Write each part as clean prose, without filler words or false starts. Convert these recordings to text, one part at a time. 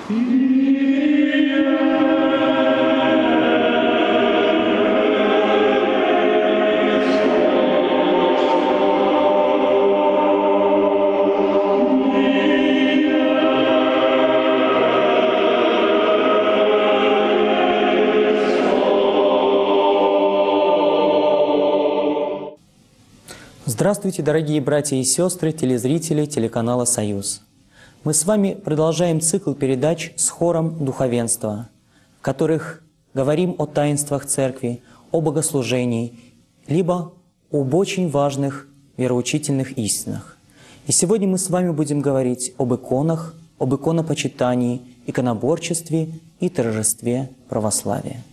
Здравствуйте, дорогие братья и сестры, телезрители телеканала «Союз». Мы с вами продолжаем цикл передач с хором духовенства, в которых говорим о таинствах Церкви, о богослужении, либо об очень важных вероучительных истинах. И сегодня мы с вами будем говорить об иконах, об иконопочитании, иконоборчестве и торжестве православия.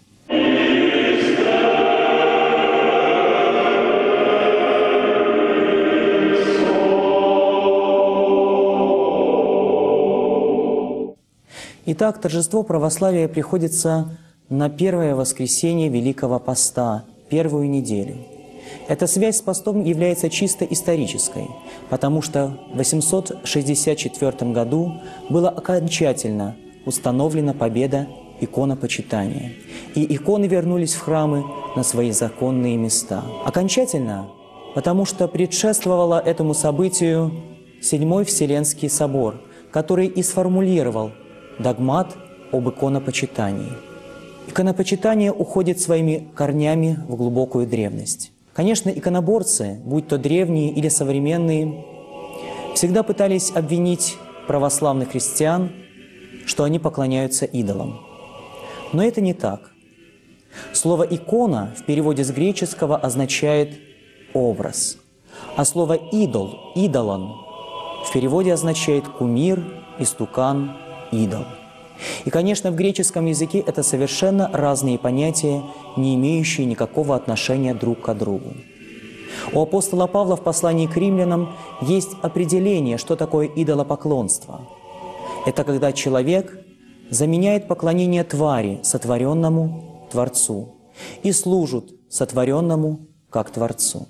Итак, торжество православия приходится на первое воскресенье Великого Поста, первую неделю. Эта связь с постом является чисто исторической, потому что в 864 году была окончательно установлена победа иконопочитания, и иконы вернулись в храмы на свои законные места. Окончательно, потому что предшествовало этому событию Седьмой Вселенский собор, который и сформулировал догмат об иконопочитании. Иконопочитание уходит своими корнями в глубокую древность. Конечно, иконоборцы, будь то древние или современные, всегда пытались обвинить православных христиан, что они поклоняются идолам. Но это не так. Слово «икона» в переводе с греческого означает «образ», а слово «идол», «идолон» в переводе означает «кумир», «истукан», идол. И, конечно, в греческом языке это совершенно разные понятия, не имеющие никакого отношения друг к другу. У апостола Павла в послании к римлянам есть определение, что такое идолопоклонство. Это когда человек заменяет поклонение твари, сотворенному Творцу, и служит сотворенному как Творцу.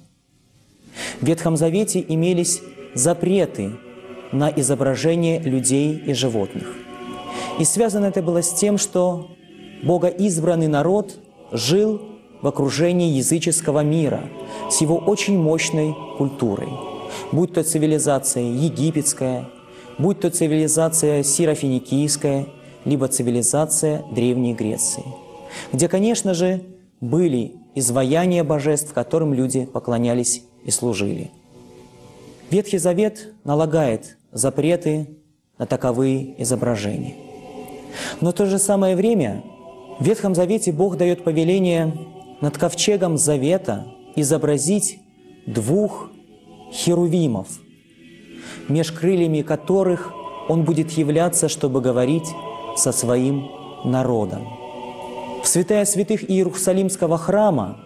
В Ветхом Завете имелись запреты на изображение людей и животных. И связано это было с тем, что богоизбранный народ жил в окружении языческого мира с его очень мощной культурой, будь то цивилизация египетская, будь то цивилизация сиро-финикийская, либо цивилизация Древней Греции, где, конечно же, были изваяния божеств, которым люди поклонялись и служили. Ветхий Завет налагает запреты на таковые изображения. Но в то же самое время в Ветхом Завете Бог дает повеление над ковчегом Завета изобразить двух херувимов, меж крыльями которых Он будет являться, чтобы говорить со своим народом. В святая святых Иерусалимского храма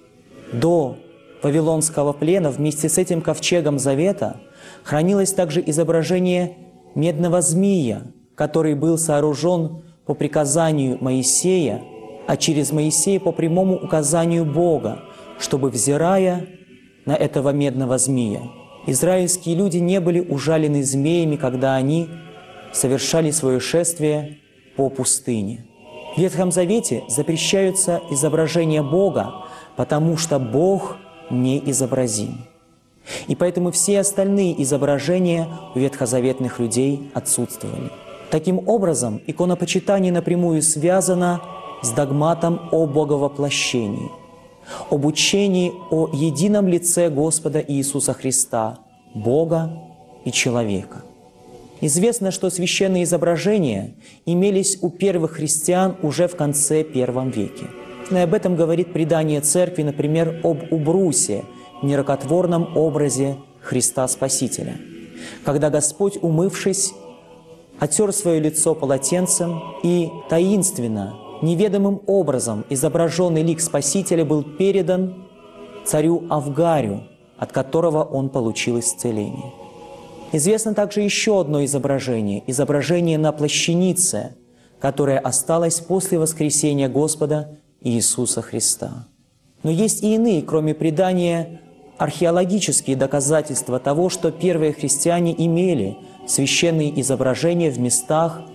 до Вавилонского плена вместе с этим ковчегом Завета хранилось также изображение медного змея, который был сооружен по приказанию Моисея, а через Моисея по прямому указанию Бога, чтобы, взирая на этого медного змея, израильские люди не были ужалены змеями, когда они совершали свое шествие по пустыне. В Ветхом Завете запрещаются изображения Бога, потому что Бог не изобразим. И поэтому все остальные изображения у ветхозаветных людей отсутствовали. Таким образом, иконопочитание напрямую связано с догматом о боговоплощении, об учении о едином лице Господа Иисуса Христа, Бога и человека. Известно, что священные изображения имелись у первых христиан уже в конце I веке. И об этом говорит предание Церкви, например, об Убрусе, нерукотворном образе Христа Спасителя, когда Господь, умывшись, отер свое лицо полотенцем, и таинственно, неведомым образом изображенный лик Спасителя был передан царю Авгарю, от которого он получил исцеление. Известно также еще одно изображение – изображение на плащанице, которое осталось после воскресения Господа Иисуса Христа. Но есть и иные, кроме предания, археологические доказательства того, что первые христиане имели священные изображения в местах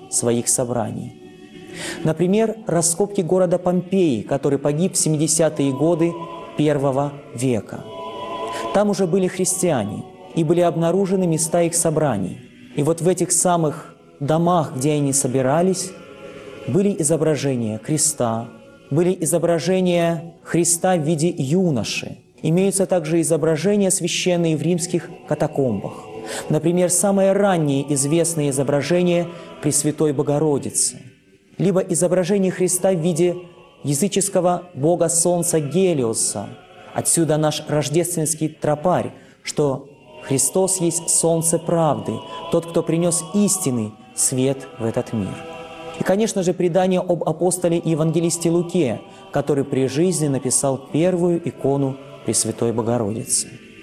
своих собраний. Например, раскопки города Помпеи, который погиб в 70-е годы I века. Там уже были христиане, и были обнаружены места их собраний. И вот в этих самых домах, где они собирались, были изображения креста, были изображения Христа в виде юноши. Имеются также изображения, священные в римских катакомбах. Например, самое раннее известное изображение Пресвятой Богородицы, либо изображение Христа в виде языческого бога солнца Гелиоса. Отсюда наш рождественский тропарь, что Христос есть солнце правды, тот, кто принес истинный свет в этот мир. И, конечно же, предание об апостоле и евангелисте Луке, который при жизни написал первую икону Пресвятой Богородицы.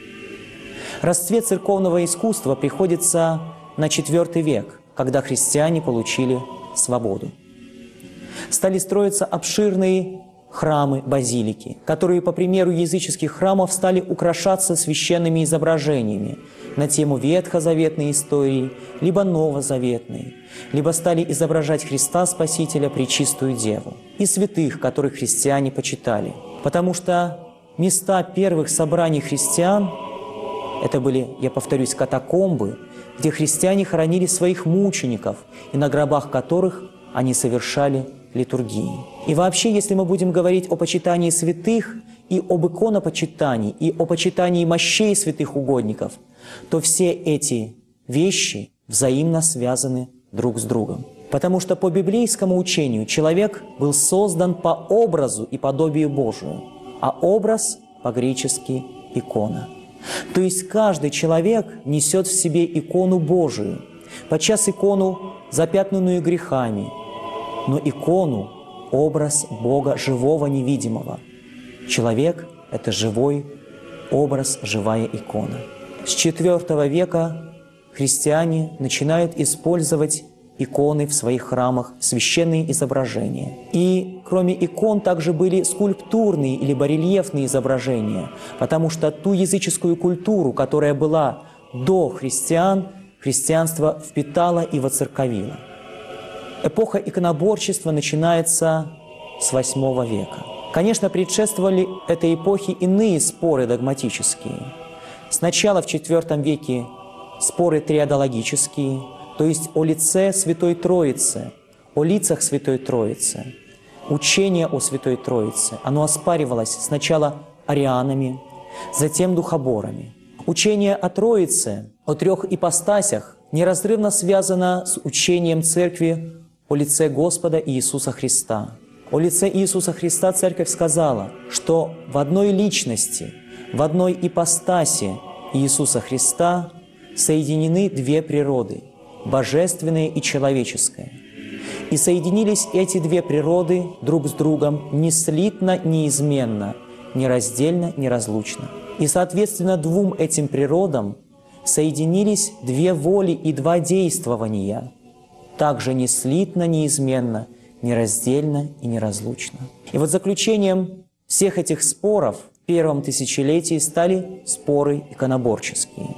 Расцвет церковного искусства приходится на IV век, когда христиане получили свободу. Стали строиться обширные храмы, базилики, которые, по примеру языческих храмов, стали украшаться священными изображениями на тему ветхозаветной истории, либо новозаветной, либо стали изображать Христа Спасителя, Пречистую Деву и святых, которых христиане почитали. Потому что места первых собраний христиан – это были, я повторюсь, катакомбы, где христиане хоронили своих мучеников и на гробах которых они совершали литургии. И вообще, если мы будем говорить о почитании святых и об иконопочитании, и о почитании мощей святых угодников, то все эти вещи взаимно связаны друг с другом. Потому что по библейскому учению человек был создан по образу и подобию Божию, а образ по-гречески – икона. То есть каждый человек несет в себе икону Божию, подчас икону, запятнанную грехами, но икону – образ Бога живого, невидимого. Человек – это живой образ, живая икона. С IV века христиане начинают использовать иконы в своих храмах, священные изображения. И кроме икон также были скульптурные или барельефные изображения, потому что ту языческую культуру, которая была до христиан, христианство впитало и воцерковило. Эпоха иконоборчества начинается с VIII века. Конечно, предшествовали этой эпохе иные споры догматические. Сначала в IV веке споры триадологические, то есть о лице Святой Троицы, о лицах Святой Троицы. Учение о Святой Троице, оно оспаривалось сначала арианами, затем духоборами. Учение о Троице, о трех ипостасях неразрывно связано с учением Церкви о лице Господа Иисуса Христа. О лице Иисуса Христа Церковь сказала, что в одной личности, в одной ипостаси Иисуса Христа соединены две природы – божественная и человеческая. И соединились эти две природы друг с другом неслитно, неизменно, нераздельно, неразлучно. И, соответственно, двум этим природам соединились две воли и два действования, также неслитно, неизменно, нераздельно и неразлучно. И вот заключением всех этих споров в первом тысячелетии стали споры иконоборческие.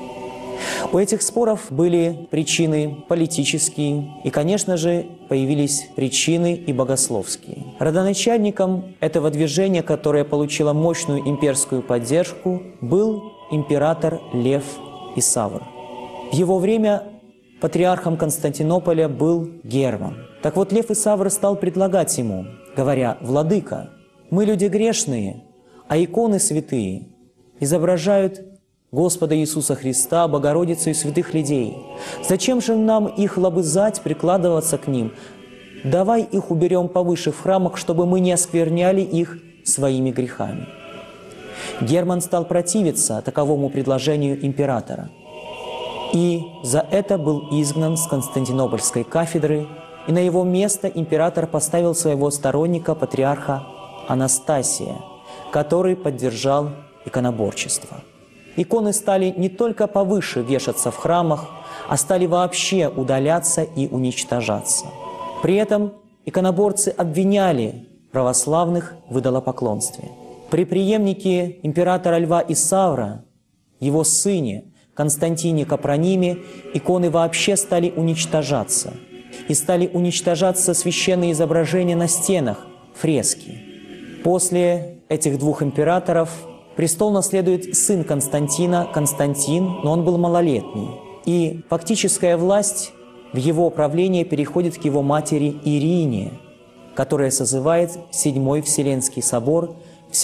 У этих споров были причины политические, и, конечно же, появились причины и богословские. Родоначальником этого движения, которое получило мощную имперскую поддержку, был император Лев Исавр. В его время патриархом Константинополя был Герман. Так вот, Лев Исавр стал предлагать ему, говоря: «Владыка, мы люди грешные, а иконы святые изображают Господа Иисуса Христа, Богородицу и святых людей. Зачем же нам их лобызать, прикладываться к ним? Давай их уберем повыше в храмах, чтобы мы не оскверняли их своими грехами». Герман стал противиться таковому предложению императора. И за это был изгнан с Константинопольской кафедры, и на его место император поставил своего сторонника, патриарха Анастасия, который поддержал иконоборчество. Иконы стали не только повыше вешаться в храмах, а стали вообще удаляться и уничтожаться. При этом иконоборцы обвиняли православных в идолопоклонстве. При преемнике императора Льва Исавра, его сыне Константине Капрониме, иконы вообще стали уничтожаться. и стали уничтожаться священные изображения на стенах, фрески. После этих двух императоров престол наследует сын Константина, Константин, но он был малолетний. И фактическая власть в его правлении переходит к его матери Ирине, которая созывает Седьмой Вселенский собор в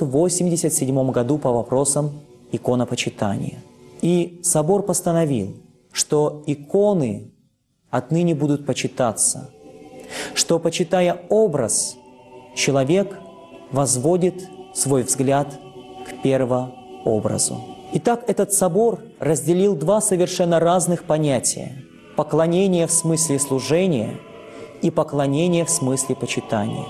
787 году по вопросам иконопочитания. И собор постановил, что иконы отныне будут почитаться, что, почитая образ, человек возводит свой взгляд к первообразу. Итак, этот собор разделил два совершенно разных понятия – поклонение в смысле служения и поклонение в смысле почитания.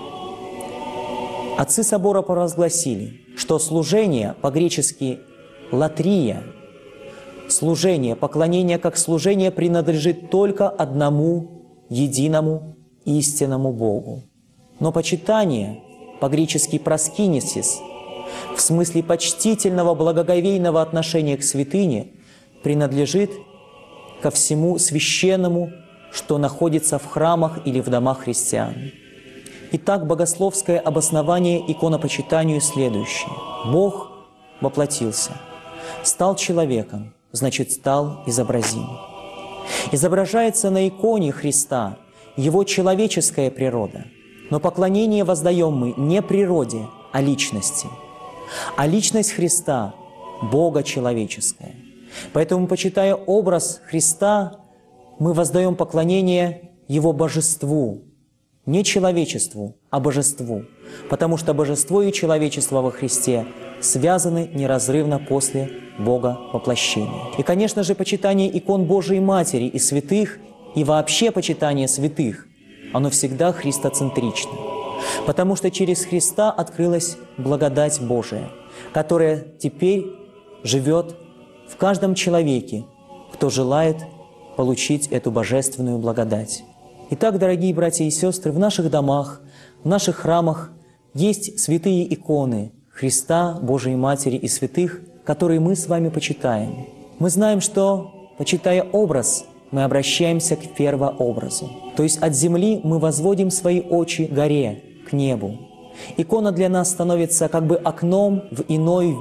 Отцы собора провозгласили, что служение, по-гречески «латрия», служение, поклонение как служение принадлежит только одному, единому, истинному Богу. Но почитание, по-гречески «проскинесис», в смысле почтительного, благоговейного отношения к святыне, принадлежит ко всему священному, что находится в храмах или в домах христиан. Итак, богословское обоснование иконопочитанию следующее. Бог воплотился, стал человеком, значит, стал изобразим. Изображается на иконе Христа Его человеческая природа, но поклонение воздаем мы не природе, а личности. А личность Христа – Бога человеческая. Поэтому, почитая образ Христа, мы воздаем поклонение Его божеству, не человечеству, а божеству, потому что божество и человечество во Христе связаны неразрывно после Бога воплощения. И, конечно же, почитание икон Божией Матери и святых, и вообще почитание святых, оно всегда христоцентрично, потому что через Христа открылась благодать Божия, которая теперь живет в каждом человеке, кто желает получить эту божественную благодать. Итак, дорогие братья и сестры, в наших домах, в наших храмах есть святые иконы Христа, Божией Матери и святых, которые мы с вами почитаем. Мы знаем, что, почитая образ, мы обращаемся к первообразу. То есть от земли мы возводим свои очи к горе, к небу. Икона для нас становится как бы окном в иной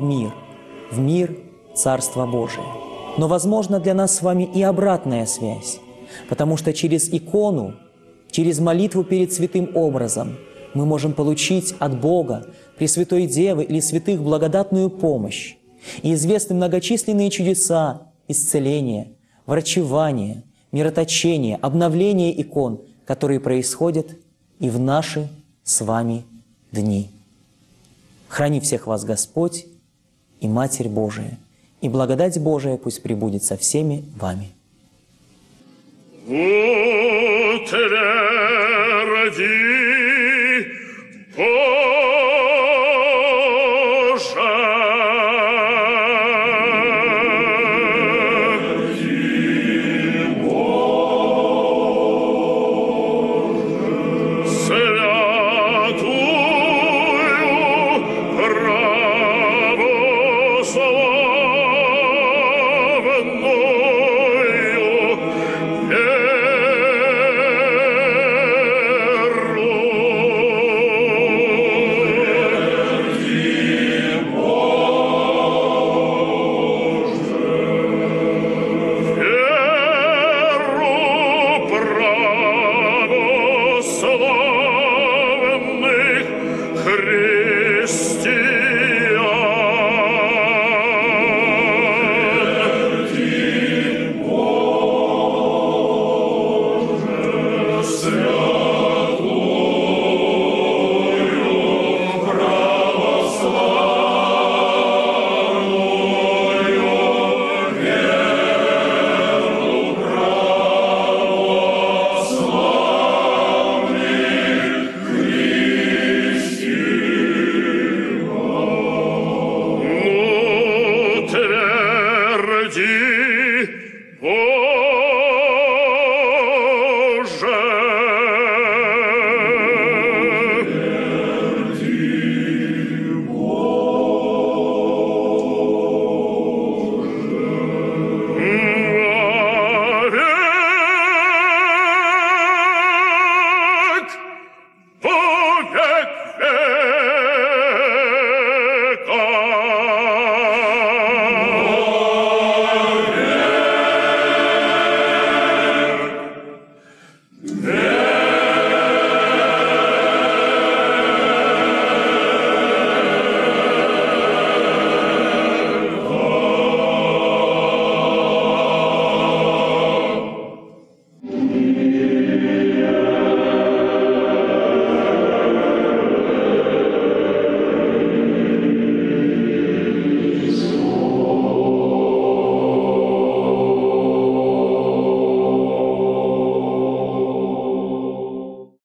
в мир Царства Божия. Но возможно для нас с вами и обратная связь, потому что через икону, через молитву перед святым образом мы можем получить от Бога, Пресвятой Девы или святых благодатную помощь. И известны многочисленные чудеса, исцеления, врачевания, мироточения, обновления икон, которые происходят и в наши с вами дни. Храни всех вас Господь и Матерь Божия, и благодать Божия пусть пребудет со всеми вами. Вот родился